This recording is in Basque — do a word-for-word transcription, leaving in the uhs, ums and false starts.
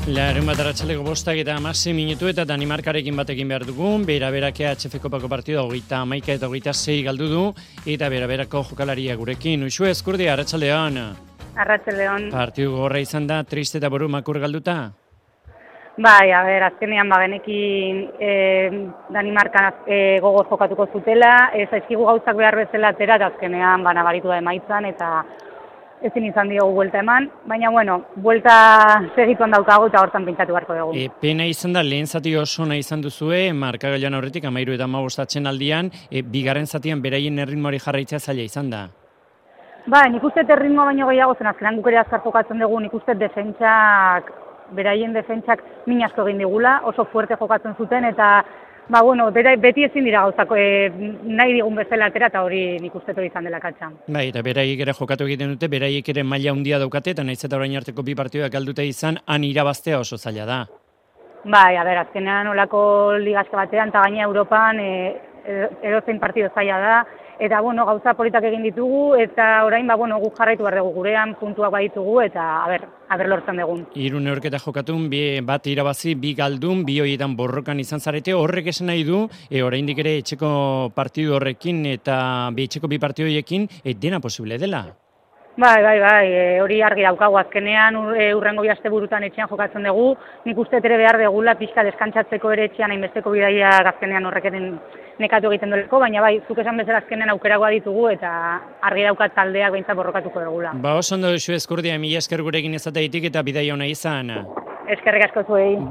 Larun bat arratsaleko bostak eta hamasei minutu eta Danimarkarekin batekin behar dugun, bera-berake H F Kopako partida hogeita hamaika eta hogeita sei galdu du, eta bera-berako jokalaria gurekin. Uxu Ezkurdi, arratsaldeon. Arratsaldeon. Partidu gogorra izan da, triste eta boru makur galduta? Bai, a ber, azkenean bagenekin e, Danimarkan e, gogor jokatuko zutela, ez aizkigu gauzak behar bezala atera, eta azkenean ba, nabaritu da emaitzan, eta ezin izan diogu buelta eman, baina bueno, buelta segituan daukagu eta hortan pintatu beharko dugu. E, pena izan da, lehen zati oso nahi izan duzue, markagailuan aurretik, amairu eta hamabost aldian, e, bigarren zatian beraien erritmoari jarraitzea zaila izan da. Ba, nik uste erritmoa baino gehiago zen, azkenan guk ere azkar jokatzen dugu, nik uste defentsak, beraien defentsak min asko egin digula, oso fuerte jokatzen zuten, eta ba, bueno, beti ezin dira gauzako, e, nahi digun bezala atera, eta hori nik uste hori izan dela katxa. Bai, eta beraiek ere jokatu egiten dute, beraiek ere maila handia daukate, eta nahiz eta orain arteko bi partiduak galduta izan, han irabaztea oso zaila da. Bai, a ber, azkenean olako ligaske batean, eta gaina Europan e, edozein partido zaila da, eta bueno, gauza politak egin ditugu, eta orain ba, bueno, guk jarraitu behar dugu gurean, puntuak baditugu, eta a ber, a ber lortzen dugun. Hiru neurketa jokatun, bi, bat irabazi, bi galdun, bi horietan borrokan izan zarete, horrek esan nahi du, e, oraindik ere etxeko partidu horrekin eta bi etxeko bi partidu horiekin, e, dena posible dela. Bai, bai, bai, e, hori argi daukagu azkenean, ur, e, urrengo bi asteburutan etxean jokatzen dugu, nik uste ere behar degula pixka deskantzatzeko ere etxean hainbesteko bidaia azkenean horreketen nekatu egiten doleko, baina bai, zuk esan bezala azkenean aukeragoa ditugu eta argi daukat taldeak behintzat borrokatuko dugula. Ba, oso ondo duzu Ezkurdia, mila esker gurekin ezateitik eta bidaia ona izan. Eskerrik asko zuei.